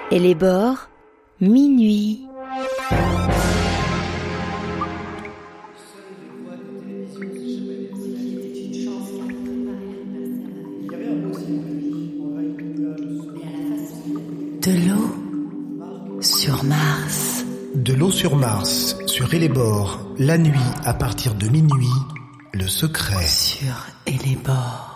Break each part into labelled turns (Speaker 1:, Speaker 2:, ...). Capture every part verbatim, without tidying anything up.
Speaker 1: Et les bords, minuit.
Speaker 2: De l'eau sur Mars.
Speaker 3: De l'eau sur Mars, sur Et les bords, la nuit à partir de minuit, le secret.
Speaker 2: Sur Et les bords.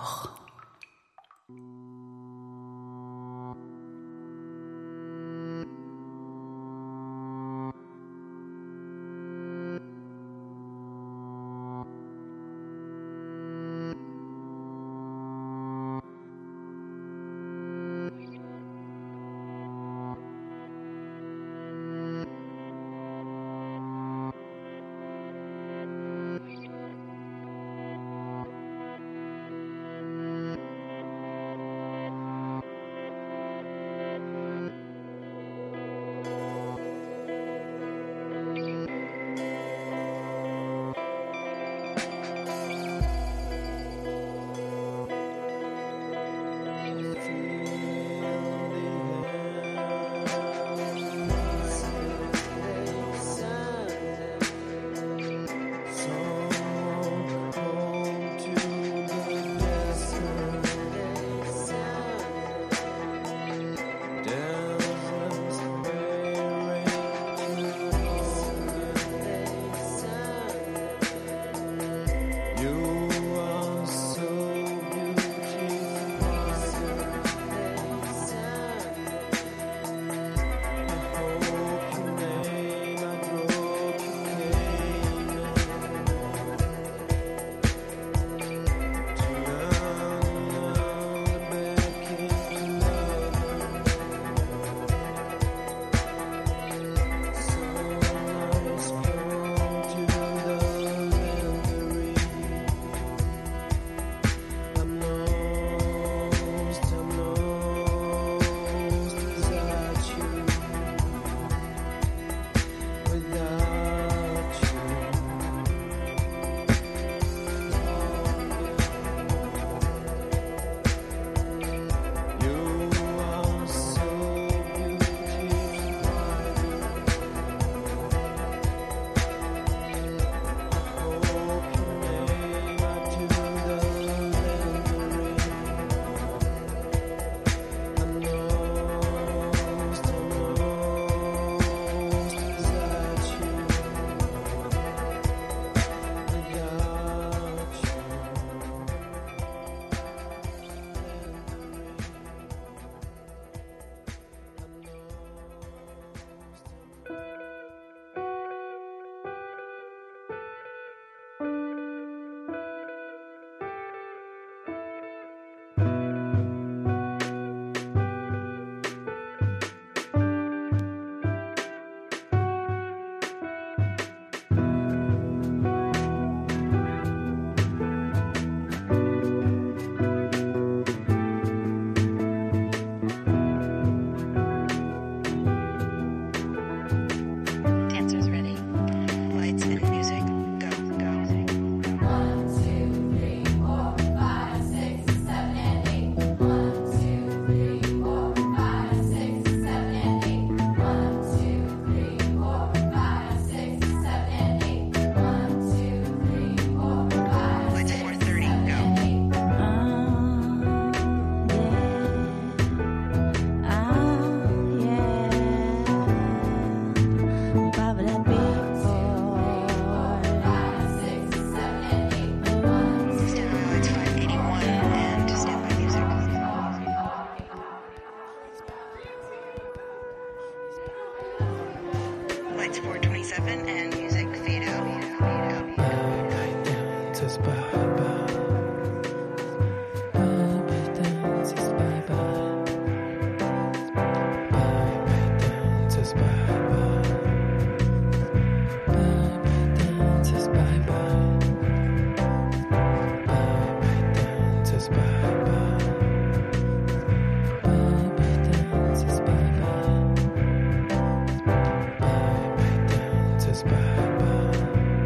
Speaker 4: Bye.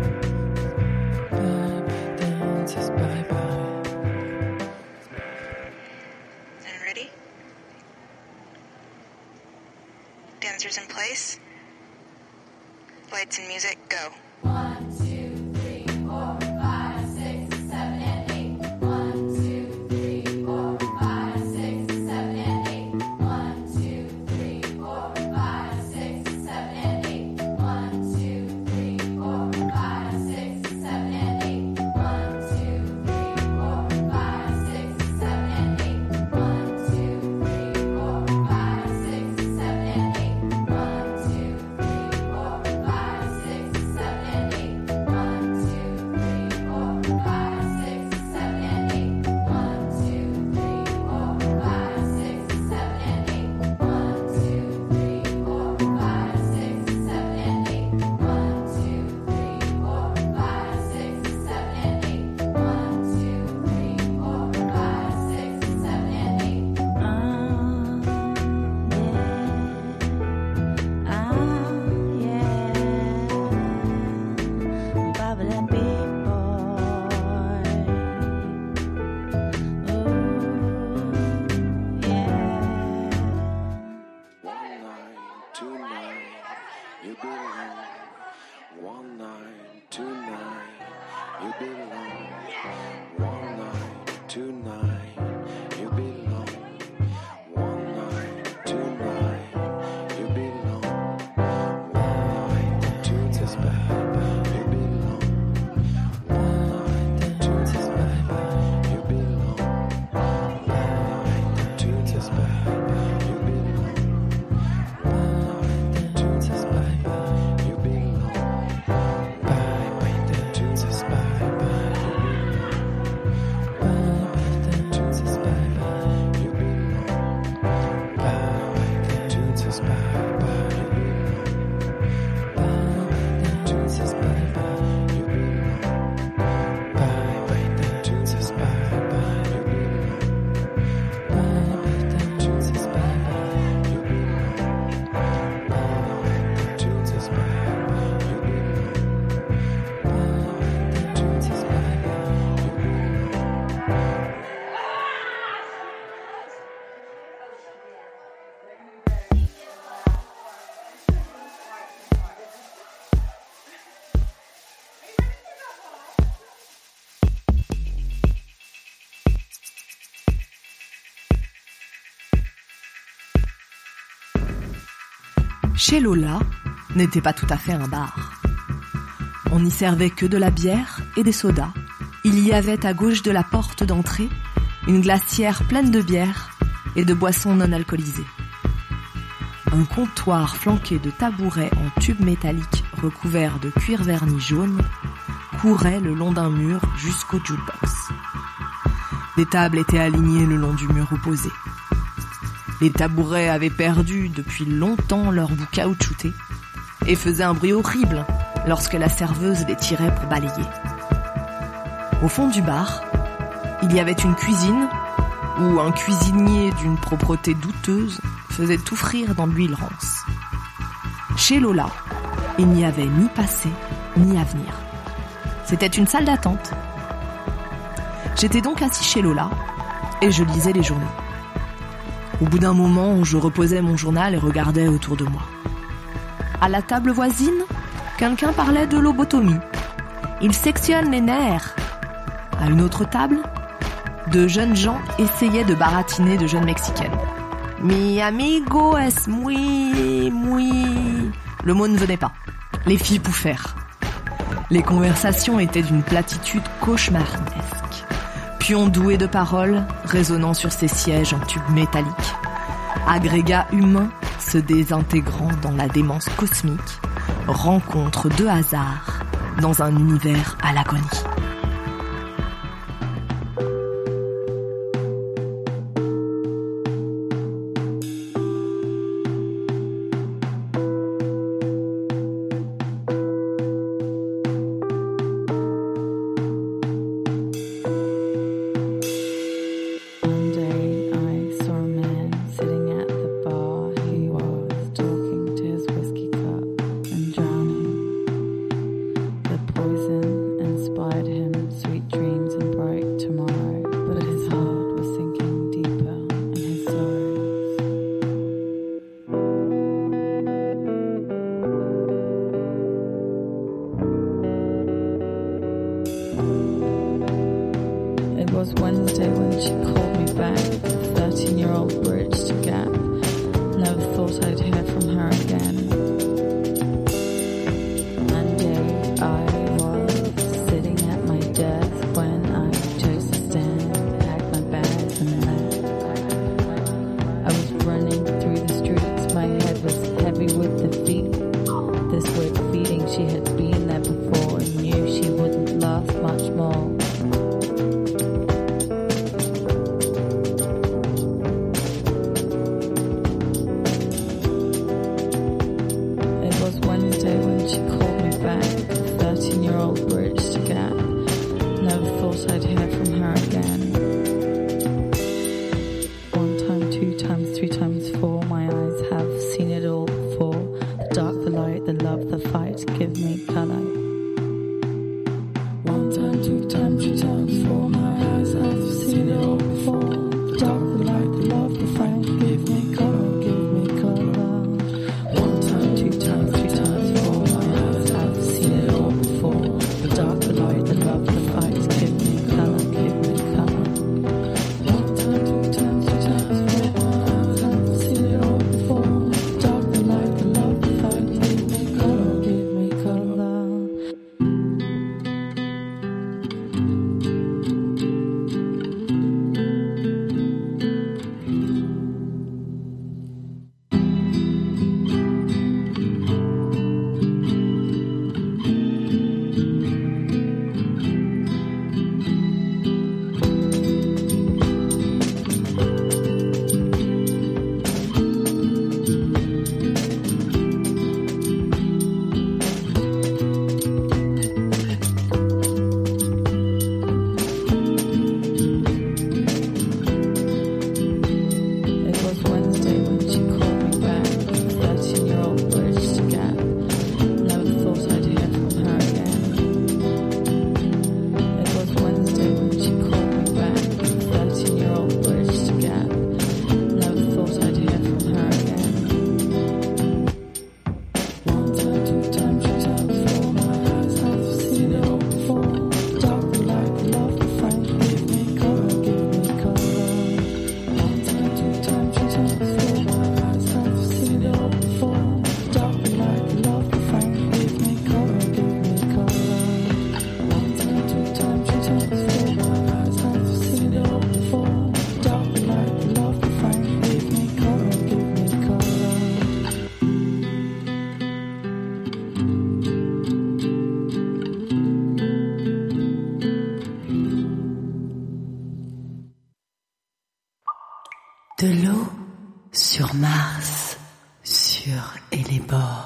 Speaker 4: Dancers in place. Lights and music, go.
Speaker 5: One, two, three, four, five, six, seven, and eight. One, two, three, four, five, six, seven, and eight. One, two, three, four, five, six, seven, and eight. One, two, three, four, five, six, seven, and eight. One, two, three, four, five, six, seven, and eight. One, two, three, four, five, six, seven, and eight. One, two, three, four, five, six, seven, and eight. One, two, three, four, five, six, seven, and eight. One, two, three, four, five, six, seven, and eight. One, two, three, four, five, six, seven, and eight. One, two, three, four, five, six, seven, and eight. One, two, three, four, five, six, seven, and eight.
Speaker 6: One night, two night, you belong. One night, two night, you belong. One night, two night, you belong. One night, two night, you belong. One night, two night, you belong. One night, two night, you belong. One night, two night, you belong.
Speaker 7: Chez Lola n'était pas tout à fait un bar. On n'y servait que de la bière et des sodas. Il y avait à gauche de la porte d'entrée une glacière pleine de bière et de boissons non alcoolisées. Un comptoir flanqué de tabourets en tube métallique recouvert de cuir verni jaune courait le long d'un mur jusqu'au jukebox. Des tables étaient alignées le long du mur opposé. Les tabourets avaient perdu depuis longtemps leur bout caoutchouté et faisaient un bruit horrible lorsque la serveuse les tirait pour balayer. Au fond du bar, il y avait une cuisine où un cuisinier d'une propreté douteuse faisait tout frire dans l'huile rance. Chez Lola, il n'y avait ni passé ni avenir. C'était une salle d'attente. J'étais donc assis chez Lola et je lisais les journaux. Au bout d'un moment, je reposais mon journal et regardais autour de moi. À la table voisine, quelqu'un parlait de lobotomie. Il sectionne les nerfs. À une autre table, de jeunes gens essayaient de baratiner de jeunes mexicaines. Mi amigo es muy, muy... Le mot ne venait pas. Les filles pouffèrent. Les conversations étaient d'une platitude cauchemardesque. Pions doués de paroles, résonnant sur ces sièges en tube métallique. Agrégats humains se désintégrant dans la démence cosmique. Rencontre de hasard dans un univers à l'agonie.
Speaker 5: Poison inspired
Speaker 8: she called me back. Thirteen-year-old bridge to gap. Never thought I'd hear from her again. Monday, I was sitting at my desk when I chose to stand, packed my bags and left. I was running through the streets, my head was heavy with defeat. This weird feeling, she had been there before and knew she wouldn't last much more. It was Wednesday when she called me back. Thirteen-year-old bridge to gap. Never thought I'd hear from her again. One time, two times, three times, four. My eyes have seen it all before. The dark, the light, the love, the fight. Give me color. One time, two times, three times, four. My eyes have seen it all before. The dark, the light, the love, the fight. Give me color, give me color. One time, two times, three times, four. My eyes have seen it all before. The dark, the light, the love, the fight. Give me color, give me color. One time, two times, three times, four. My eyes have seen it all before. The dark, the light, the love, the fight. Give me color, give me color. It was Wednesday when she called me back. Thirteen-year-old bridge to gap. Never thought I'd hear from her again. It was Wednesday when she called me back. Thirteen-year-old bridge to gap. Never thought I'd hear from her again. One time, two times, three times, four. My eyes have seen it all before. Dark, the light, the love, the fight. Give me color, give me color. One time, two times, three times, four. My eyes have seen it all before. Dark, the light, the love, the fight. Give me color, give me color. One time, two times, three times, four. My eyes have seen it all before. Dark, the light, the love, the fight. Give me color, give me color.
Speaker 2: De l'eau sur Mars, sur Hellebore.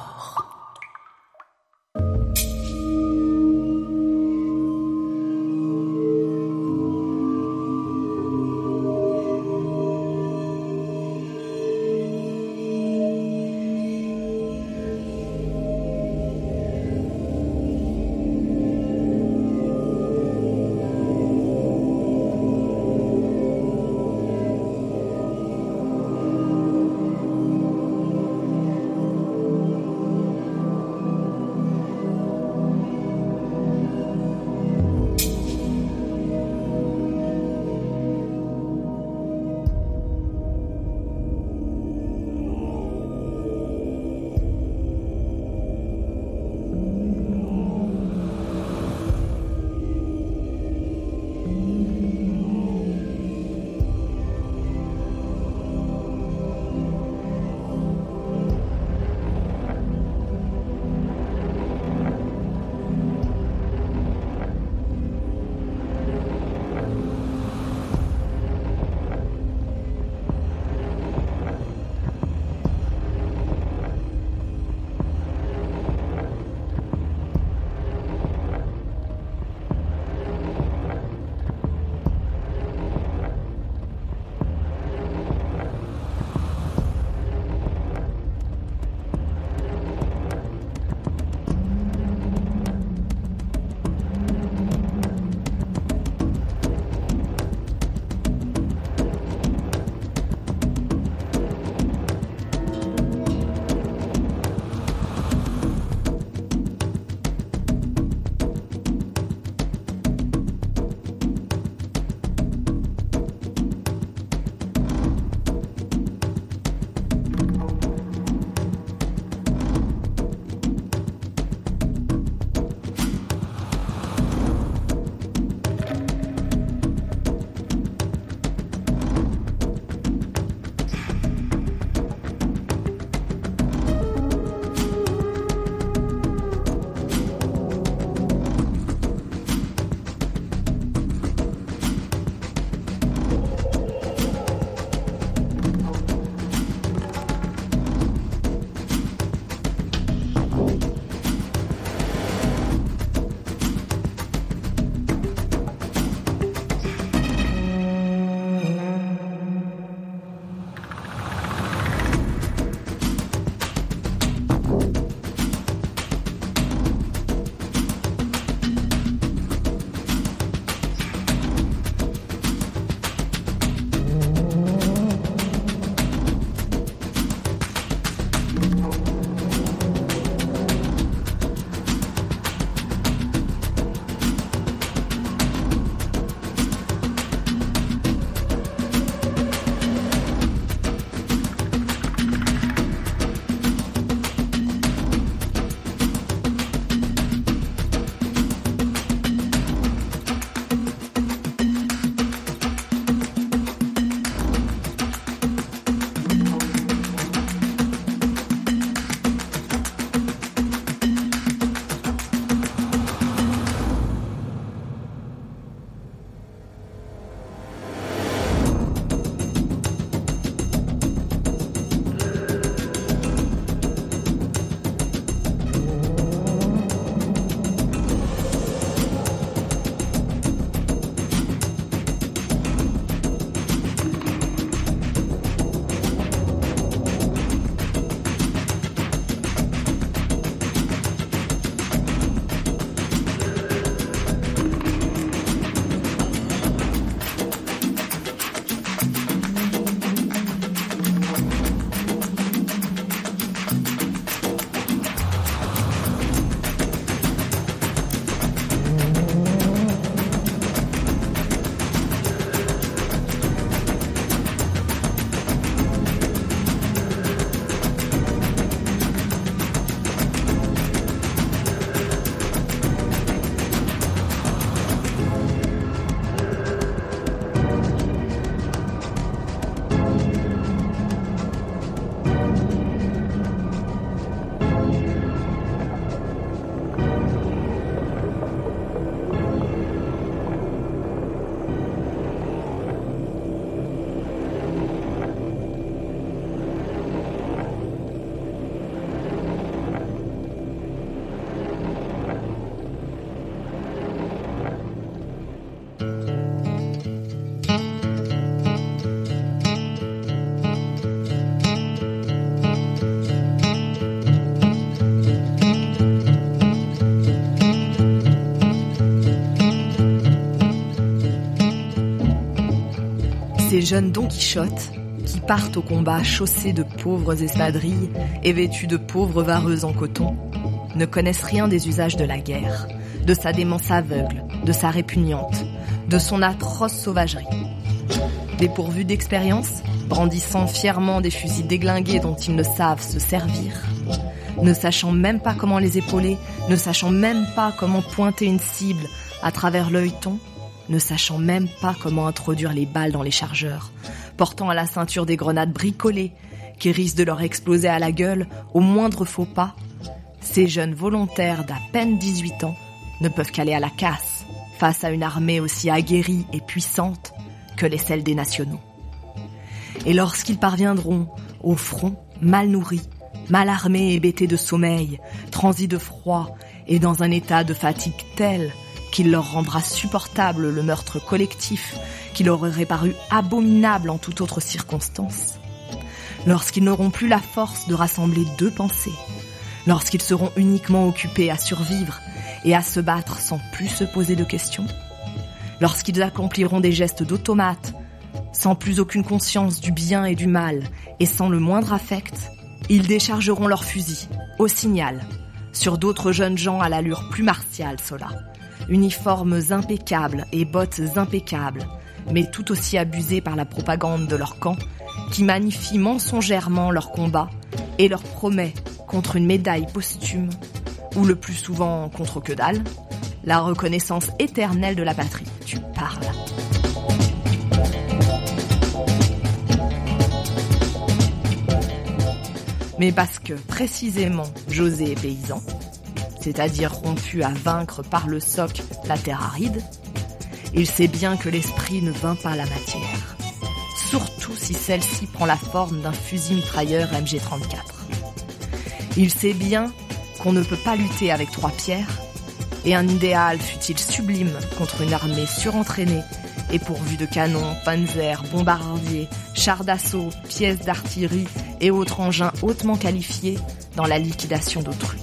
Speaker 7: jeunes Don Quichotte qui partent au combat chaussés de pauvres espadrilles et vêtus de pauvres vareuses en coton ne connaissent rien des usages de la guerre, de sa démence aveugle, de sa répugnante, de son atroce sauvagerie. Dépourvus d'expérience, brandissant fièrement des fusils déglingués dont ils ne savent se servir, ne sachant même pas comment les épauler, ne sachant même pas comment pointer une cible à travers l'œilleton, ne sachant même pas comment introduire les balles dans les chargeurs, portant à la ceinture des grenades bricolées qui risquent de leur exploser à la gueule au moindre faux pas, ces jeunes volontaires d'à peine dix-huit ans ne peuvent qu'aller à la casse face à une armée aussi aguerrie et puissante que les celles des nationaux. Et lorsqu'ils parviendront au front, mal nourris, mal armés et bêtés de sommeil, transis de froid et dans un état de fatigue tel qu'il leur rendra supportable le meurtre collectif qui leur aurait paru abominable en toute autre circonstance, lorsqu'ils n'auront plus la force de rassembler deux pensées, lorsqu'ils seront uniquement occupés à survivre et à se battre sans plus se poser de questions, lorsqu'ils accompliront des gestes d'automate, sans plus aucune conscience du bien et du mal et sans le moindre affect, ils déchargeront leurs fusils, au signal, sur d'autres jeunes gens à l'allure plus martiale, ceux-là, uniformes impeccables et bottes impeccables, mais tout aussi abusés par la propagande de leur camp, qui magnifie mensongèrement leur combat et leur promet, contre une médaille posthume, ou le plus souvent contre que dalle, la reconnaissance éternelle de la patrie. Tu parles. Mais parce que, précisément, José est paysan, c'est-à-dire rompu à vaincre par le soc la terre aride, il sait bien que l'esprit ne vainc pas la matière, surtout si celle-ci prend la forme d'un fusil mitrailleur M G trente-quatre. Il sait bien qu'on ne peut pas lutter avec trois pierres, et un idéal fût-il sublime contre une armée surentraînée et pourvue de canons, panzers, bombardiers, chars d'assaut, pièces d'artillerie et autres engins hautement qualifiés dans la liquidation d'autrui.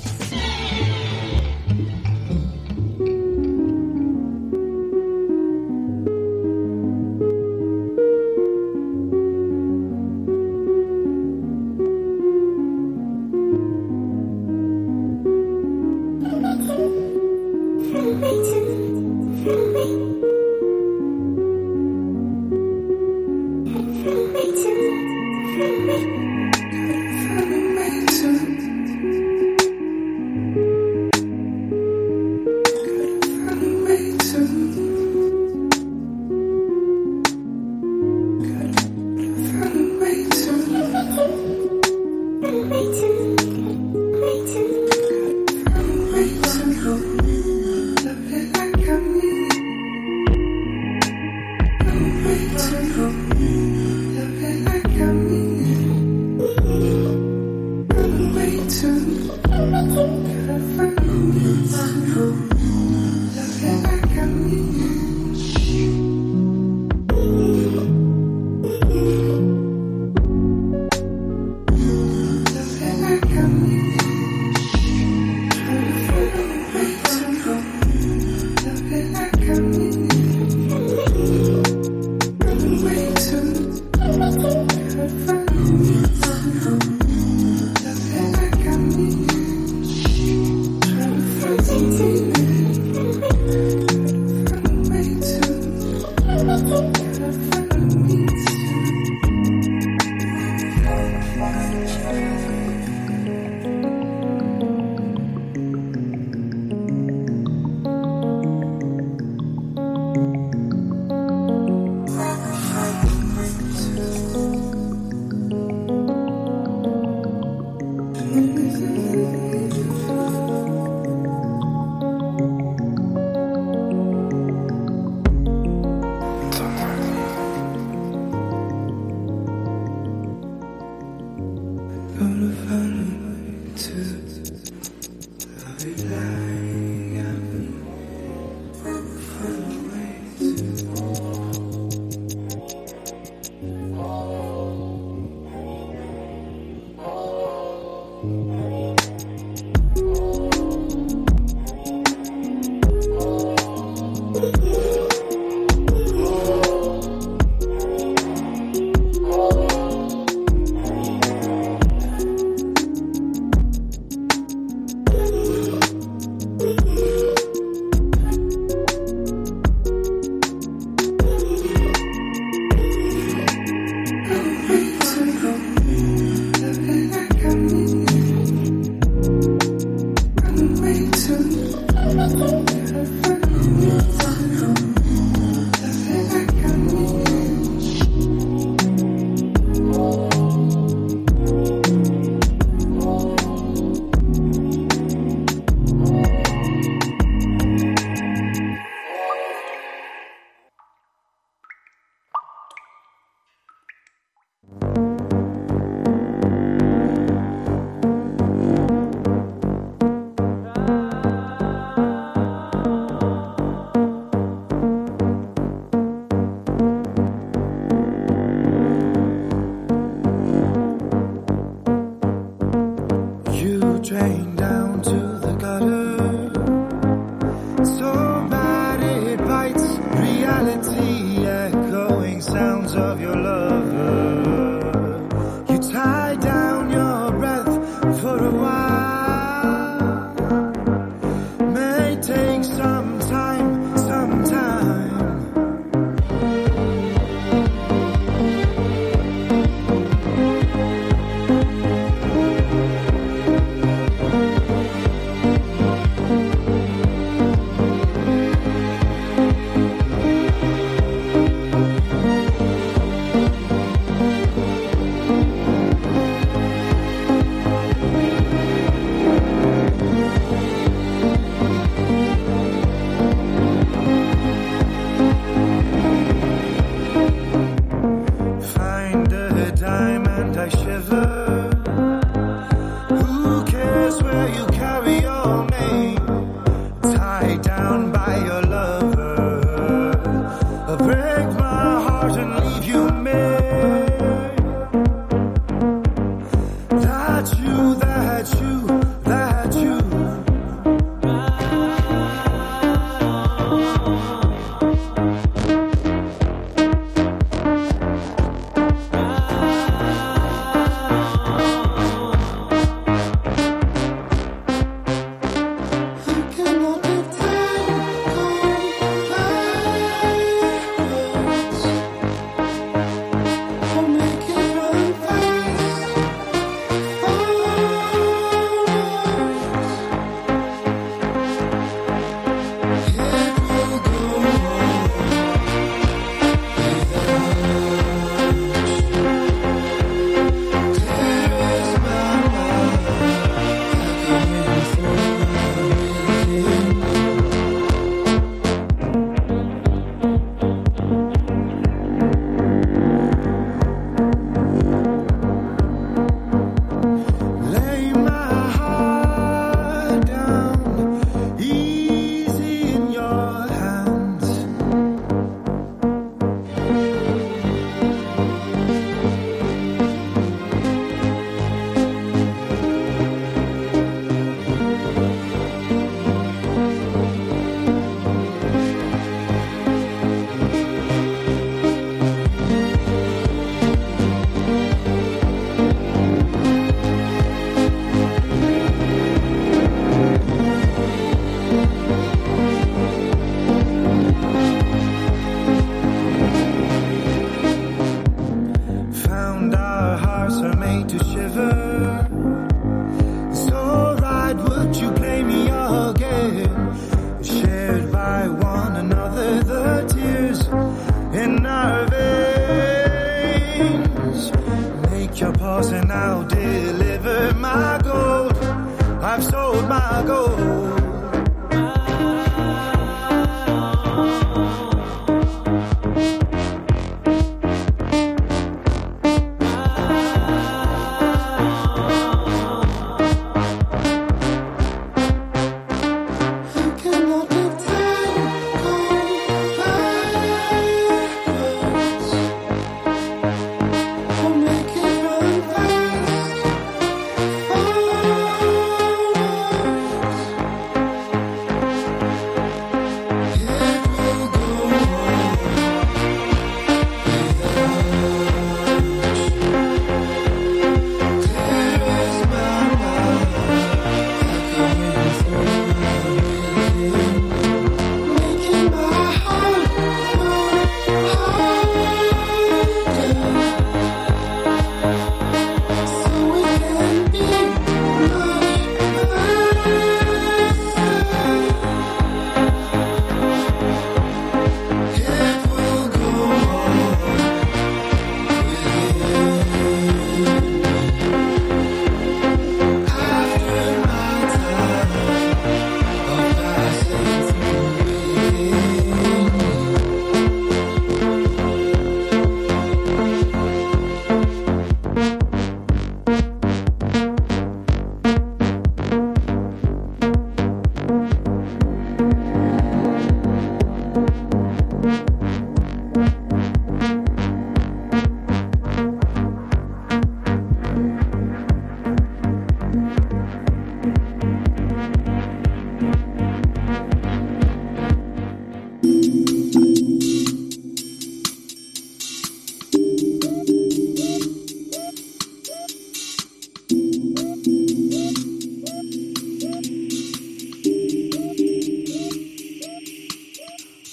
Speaker 8: drain down to the gutter. So bad it bites reality, echoing sounds of your lover. You tie down your breath for a while. May take some time, some time. Find a dime and I shiver. Who cares where you carry your name? Tied down by your lover. I'll break my heart and leave you mad. That's you, that's you, that's you. Lay my heart down, easy in your hands. Found our hearts are made to shiver. So right, would you play me again? Shared by one another, the tears in our veins. Make your pause and I'll deliver my gold. I've sold my gold. Cannot let time go backwards, or make it run fast forwards.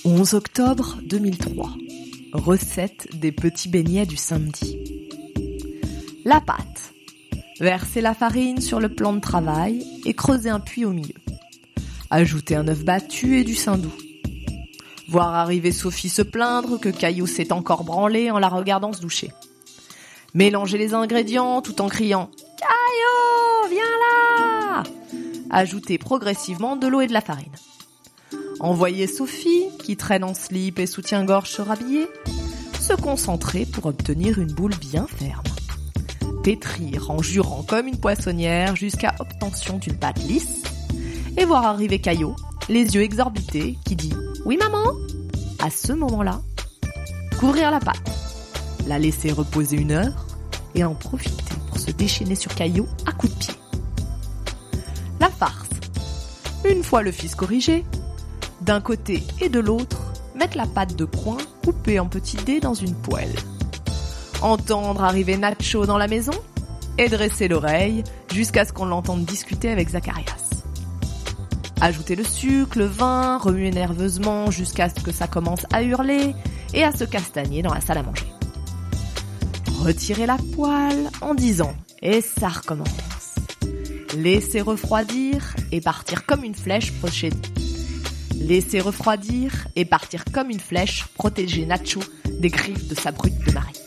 Speaker 7: onze octobre deux mille trois. Recette des petits beignets du samedi. La pâte. Versez la farine sur le plan de travail et creusez un puits au milieu. Ajoutez un œuf battu et du saindoux. Voir arriver Sophie se plaindre que Caillou s'est encore branlé en la regardant se doucher. Mélangez les ingrédients tout en criant « Caillou, viens là !» Ajoutez progressivement de l'eau et de la farine. Envoyez Sophie, qui traîne en slip et soutien-gorge se rhabiller, se concentrer pour obtenir une boule bien ferme. Pétrir en jurant comme une poissonnière jusqu'à obtention d'une pâte lisse et voir arriver Caillou, les yeux exorbités, qui dit « Oui maman !» À ce moment-là, couvrir la pâte, la laisser reposer une heure et en profiter pour se déchaîner sur Caillou à coups de pied. La farce. Une fois le fils corrigé, d'un côté et de l'autre, mettre la pâte de coin coupée en petits dés dans une poêle. Entendre arriver Nacho dans la maison et dresser l'oreille jusqu'à ce qu'on l'entende discuter avec Zacharias. Ajouter le sucre, le vin, remuer nerveusement jusqu'à ce que ça commence à hurler et à se castagner dans la salle à manger. Retirer la poêle en disant « Et ça recommence ». Laisser refroidir et partir comme une flèche protéger. Laisser refroidir et partir comme une flèche protéger Nacho des griffes de sa brute de mari.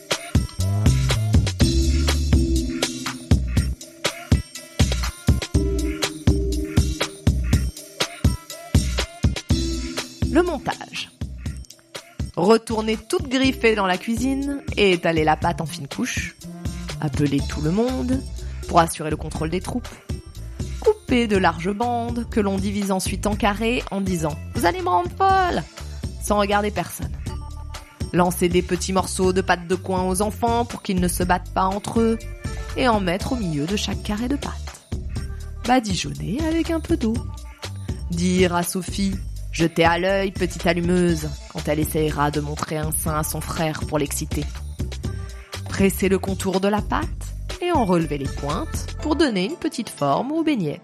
Speaker 7: Le montage. Retourner toute griffée dans la cuisine et étaler la pâte en fines couches. Appeler tout le monde pour assurer le contrôle des troupes. Couper de larges bandes que l'on divise ensuite en carrés en disant « Vous allez me rendre folle !» sans regarder personne. Lancer des petits morceaux de pâte de coin aux enfants pour qu'ils ne se battent pas entre eux et en mettre au milieu de chaque carré de pâte. Badigeonner avec un peu d'eau. Dire à Sophie « Jetez à l'œil, petite allumeuse » quand elle essaiera de montrer un sein à son frère pour l'exciter. Presser le contour de la pâte et en relever les pointes pour donner une petite forme au beignet.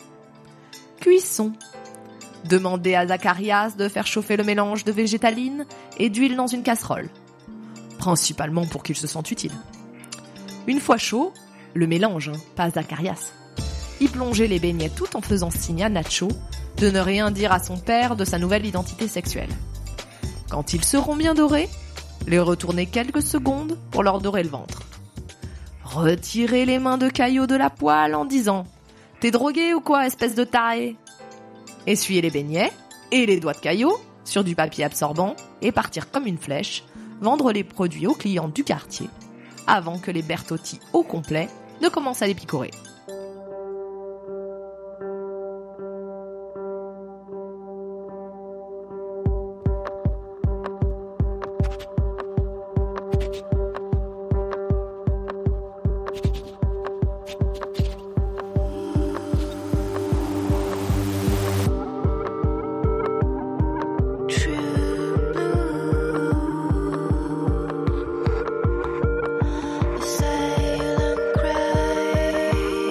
Speaker 7: Cuisson. Demander à Zacharias de faire chauffer le mélange de végétaline et d'huile dans une casserole, principalement pour qu'il se sente utile. Une fois chaud, le mélange, hein, pas Zacharias, y plonger les beignets tout en faisant signe à Nacho de ne rien dire à son père de sa nouvelle identité sexuelle. Quand ils seront bien dorés, les retourner quelques secondes pour leur dorer le ventre. Retirer les mains de Caillou de la poêle en disant « T'es drogué ou quoi, espèce de taré ?» Essuyer les beignets et les doigts de Caillou sur du papier absorbant et partir comme une flèche, vendre les produits aux clients du quartier avant que les Bertotti au complet ne commencent à les picorer.
Speaker 5: Silent cry.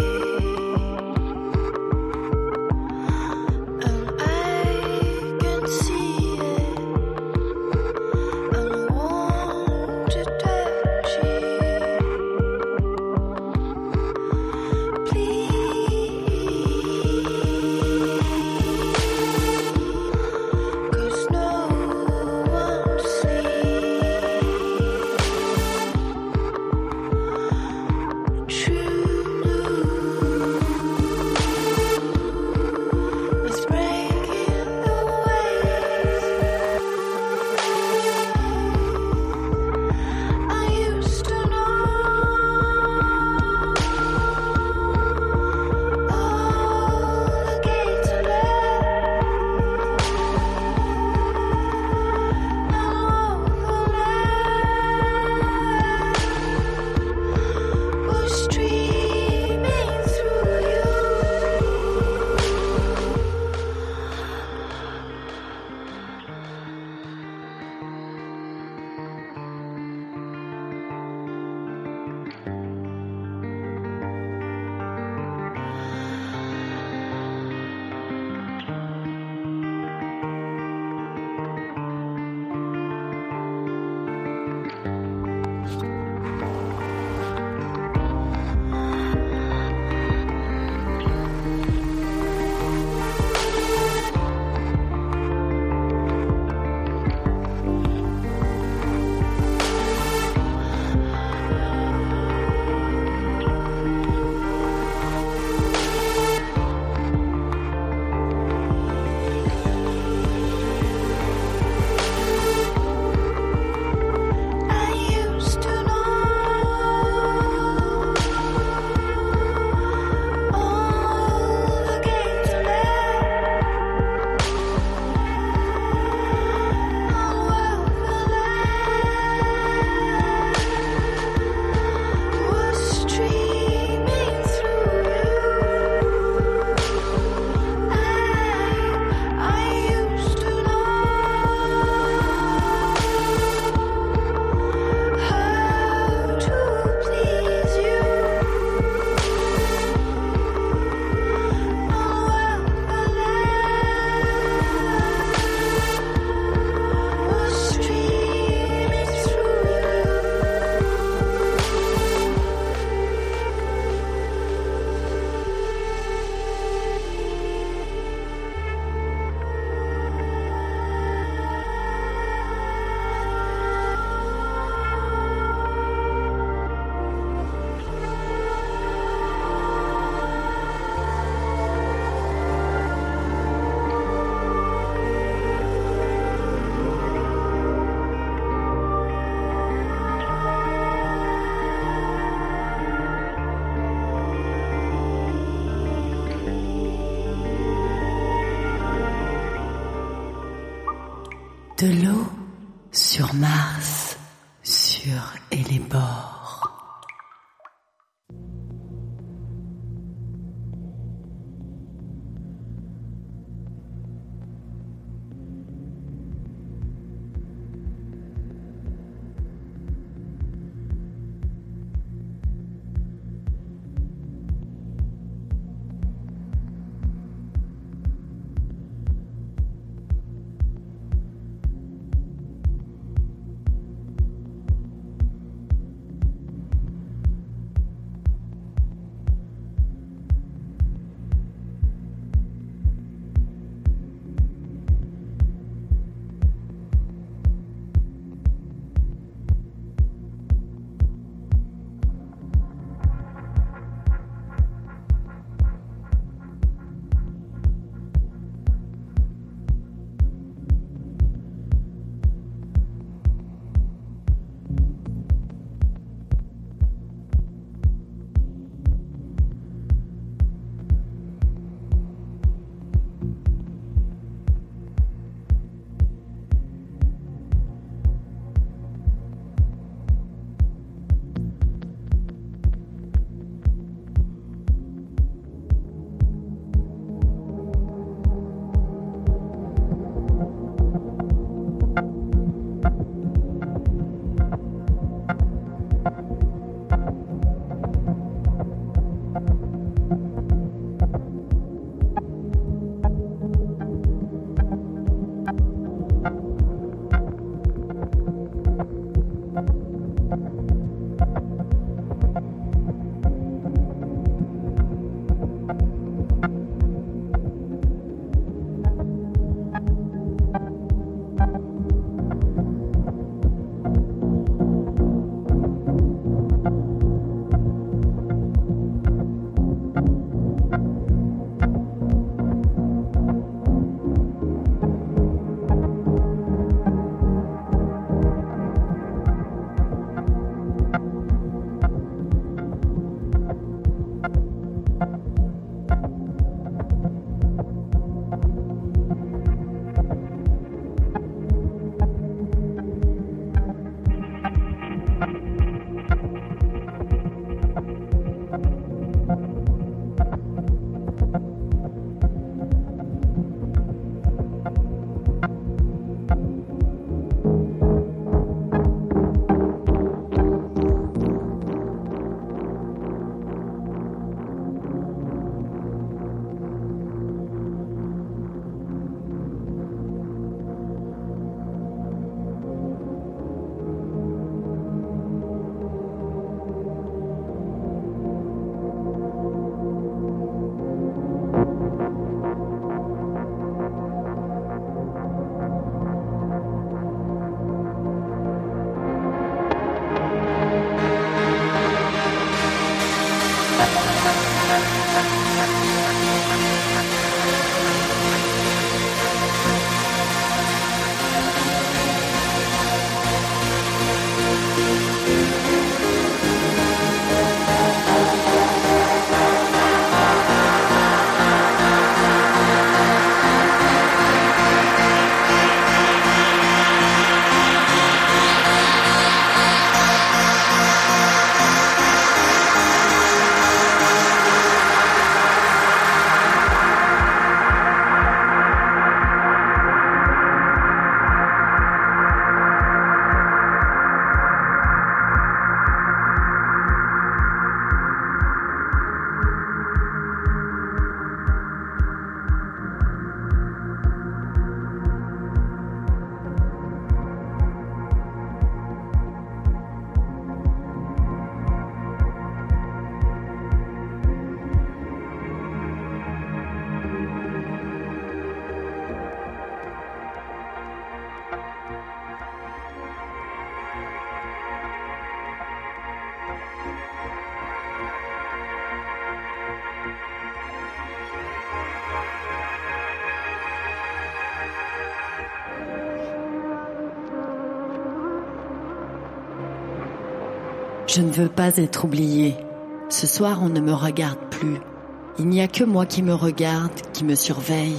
Speaker 2: De l'eau sur Mars, sur Hellebore. Je ne veux pas être oubliée. Ce soir, on ne me regarde plus. Il n'y a que moi qui me regarde, qui me surveille, qui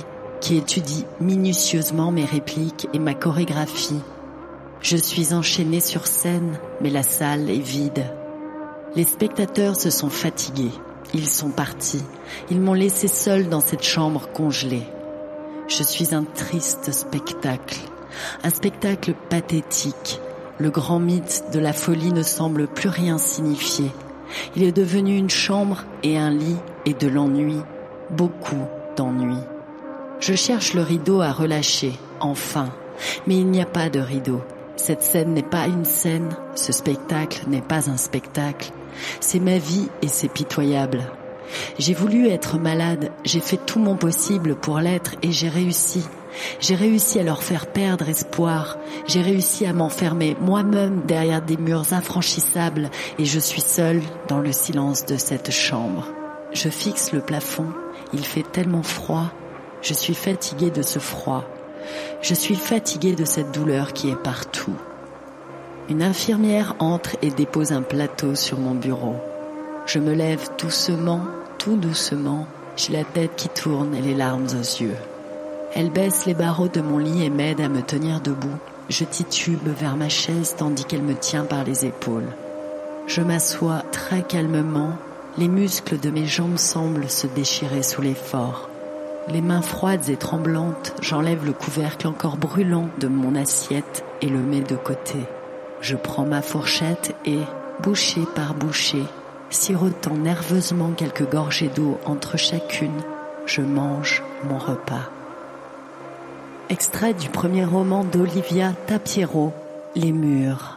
Speaker 2: qui étudie minutieusement mes répliques et ma chorégraphie. Je suis enchaînée sur scène, mais la salle est vide. Les spectateurs se sont fatigués. Ils sont partis. Ils m'ont laissé seule dans cette chambre congelée. Je suis un triste spectacle. Un spectacle pathétique. Le grand mythe de la folie ne semble plus rien signifier. Il est devenu une chambre et un lit et de l'ennui. Beaucoup d'ennui. Je cherche le rideau à relâcher, enfin. Mais il n'y a pas de rideau. Cette scène n'est pas une scène. Ce spectacle n'est pas un spectacle. C'est ma vie et c'est pitoyable. J'ai voulu être malade, j'ai fait tout mon possible pour l'être et j'ai réussi. J'ai réussi à leur faire perdre espoir. J'ai réussi à m'enfermer moi-même derrière des murs infranchissables et je suis seule dans le silence de cette chambre. Je fixe le plafond, il fait tellement froid. Je suis fatiguée de ce froid. Je suis fatiguée de cette douleur qui est partout. Une infirmière entre et dépose un plateau sur mon bureau. Je me lève doucement, tout doucement. J'ai la tête qui tourne et les larmes aux yeux. Elle baisse les barreaux de mon lit et m'aide à me tenir debout. Je titube vers ma chaise tandis qu'elle me tient par les épaules. Je m'assois très calmement. Les muscles de mes jambes semblent se déchirer sous l'effort. Les mains froides et tremblantes, j'enlève le couvercle encore brûlant de mon assiette et le mets de côté. Je prends ma fourchette et, bouchée par bouchée, sirotant nerveusement quelques gorgées d'eau entre chacune, je mange mon repas. Extrait du premier roman d'Olivia Tapiero, Les murs.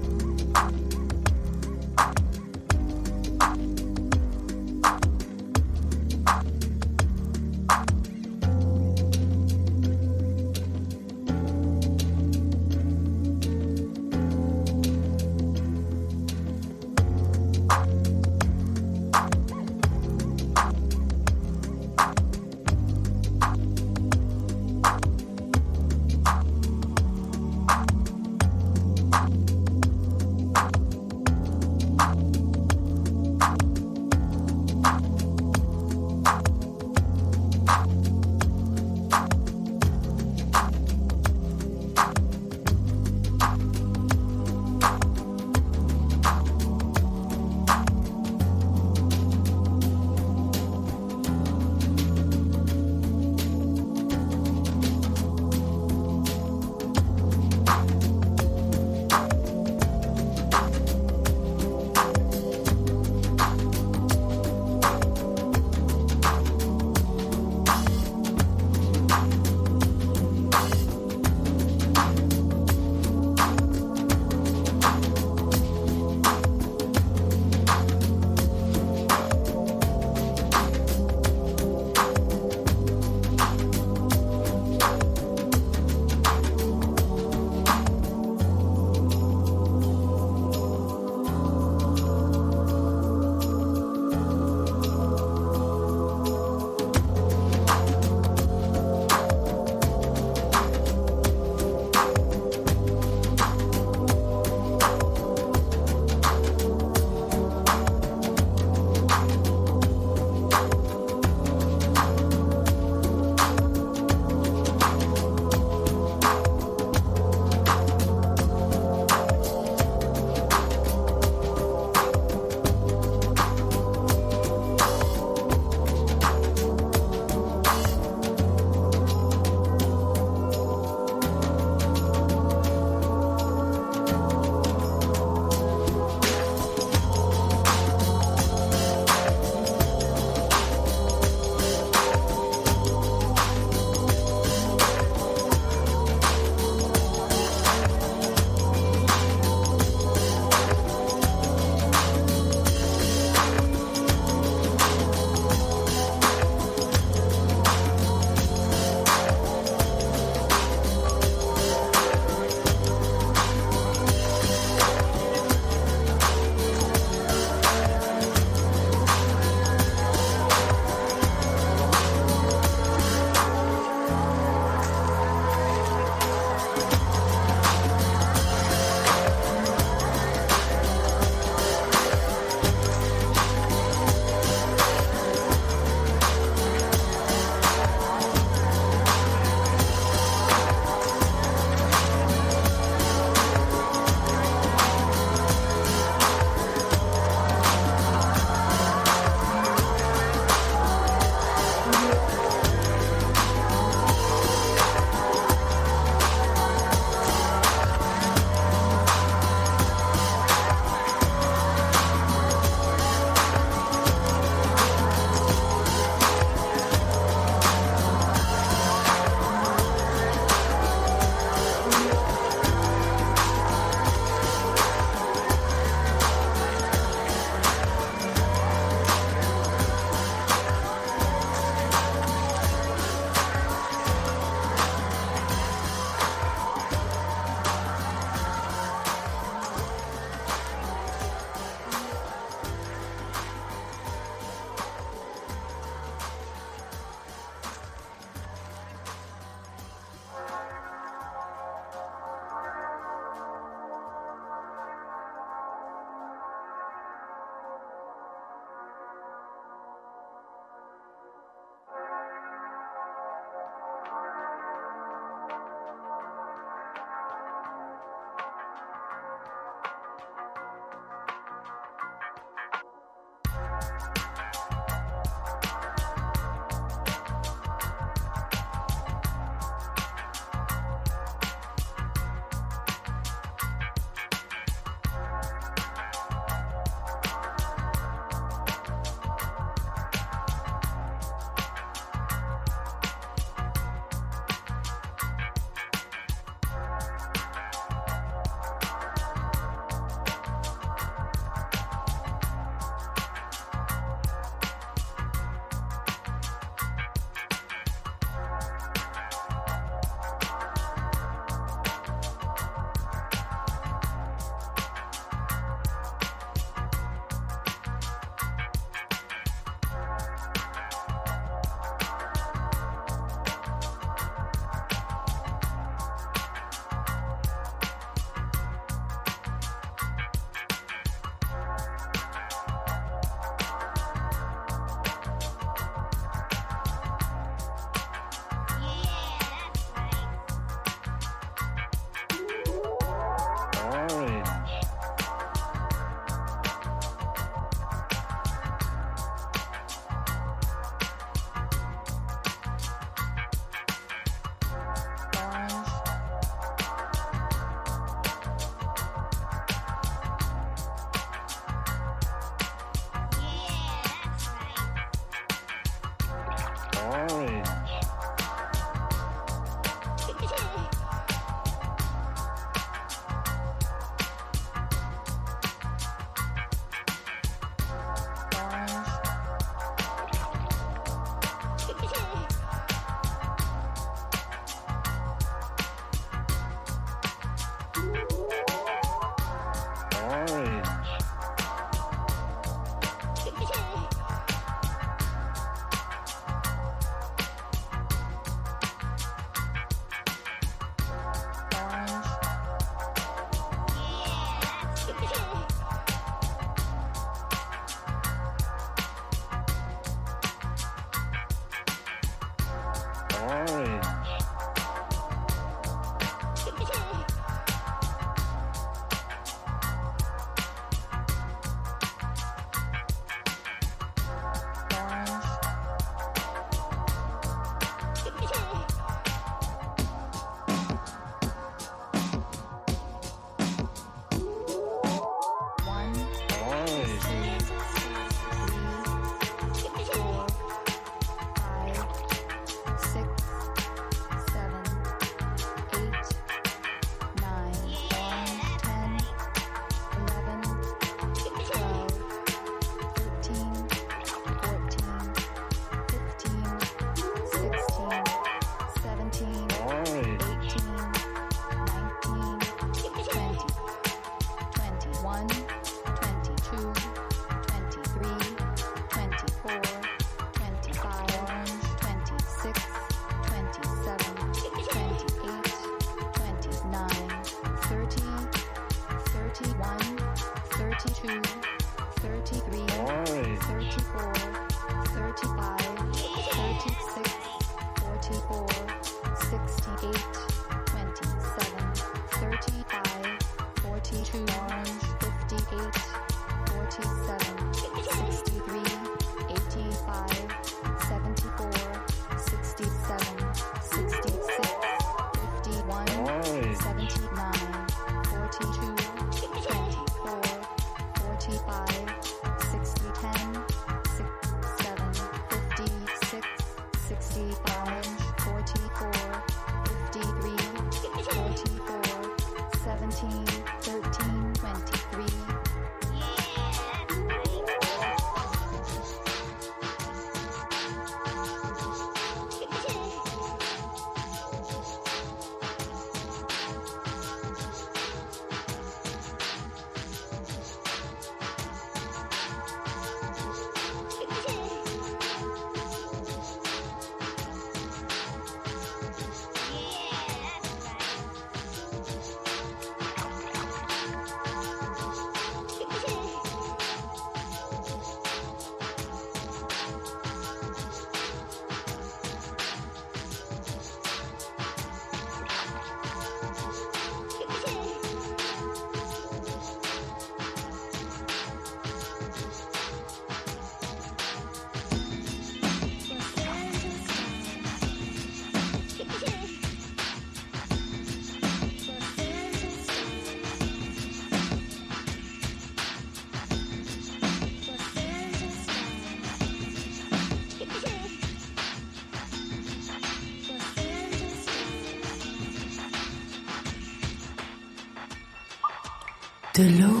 Speaker 2: De l'eau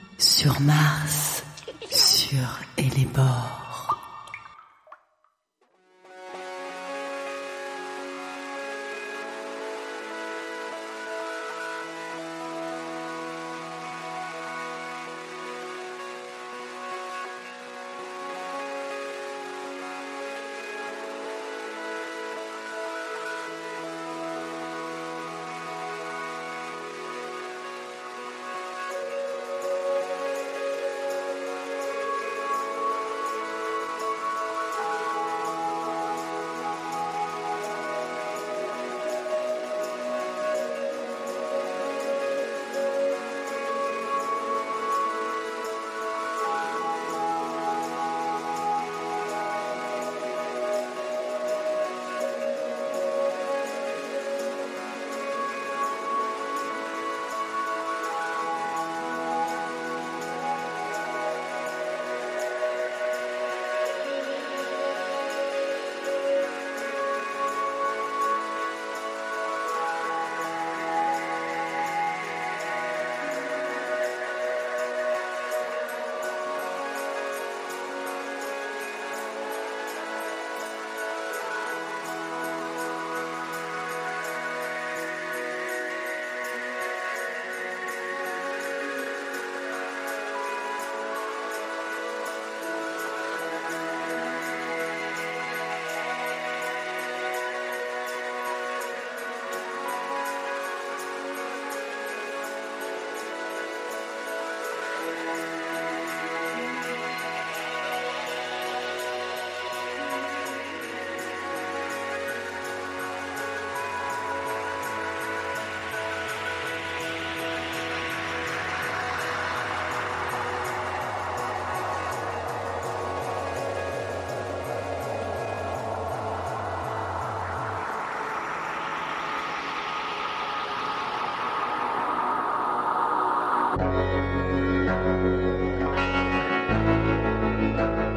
Speaker 2: sur Mars, sur Hellebore.
Speaker 8: Thank you.